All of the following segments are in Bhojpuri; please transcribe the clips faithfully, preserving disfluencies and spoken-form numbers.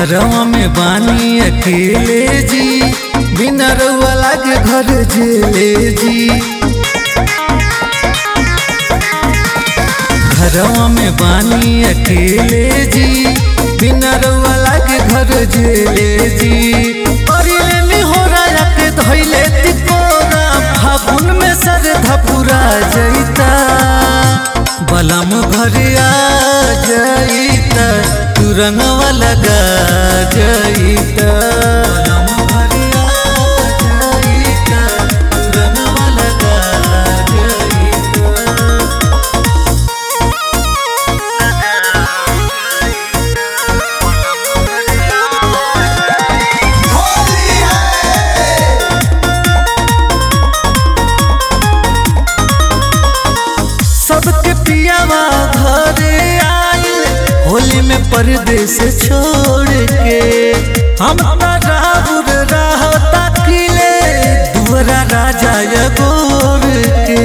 घरवा में बानी अकेले जी, बिना रउआ लागे घर जेले जी। घरवा में बानी अकेले जी, बिना रउआ लागे घर जेले जी। परिले निहोरा के धइले तिकोरा, फागुन में सर धपुरा जइता। बलम घर आ जइता, तू रंगवा लगा जइता। बलम घर आ जइता, तू रंगवा लगा जइता। सबके पियावा घरे आइल, होली में परदेस छोड़ के। हम राहुल रहता किले, दुअरा राजा यगोर के।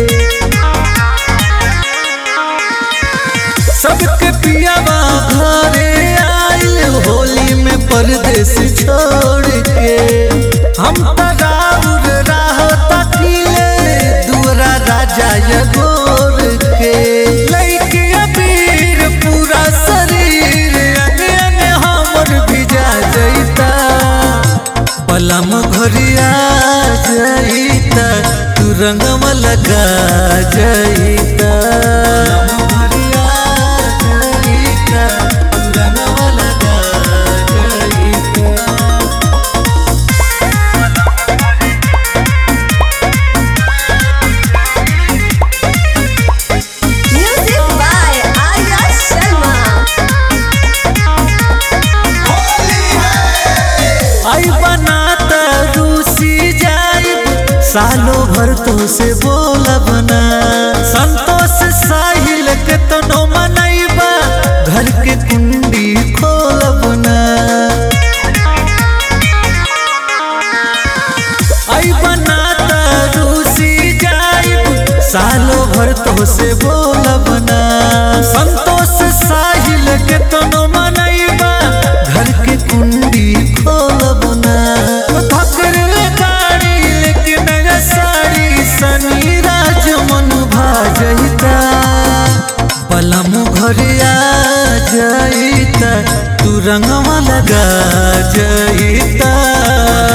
सबके पियावा घरे आइल, होली में परदेस छोड़ के। हम राहुल रहता किले, दुअरा राजा यगोर के। लइके अबीर पूरा शरीर, अंग अंग हमर भिजा जइता। बलम घर आ जइता, तू रंगवा लगा जइता। बलम घर आ जइता, तू रंगवा लगा जइता। Music by Arya Sharma. आई बनाता रूसी जाइब, सालों भर तो से बोलब ना। संतोष साहिल के तनो मनैबा, घर के कुंडी खोलब ना। आई बनाता रूसी जाइब, सालों भर तो से बोलब ना। संतोष साहिल के तनो मनैबा, घर के कुंडी खोलब ना। फकर गाड़ी लेके नया साड़ी, सनी राज मन भा जइता। बलम घर आ जइता, तू रंगवा लगा जइता।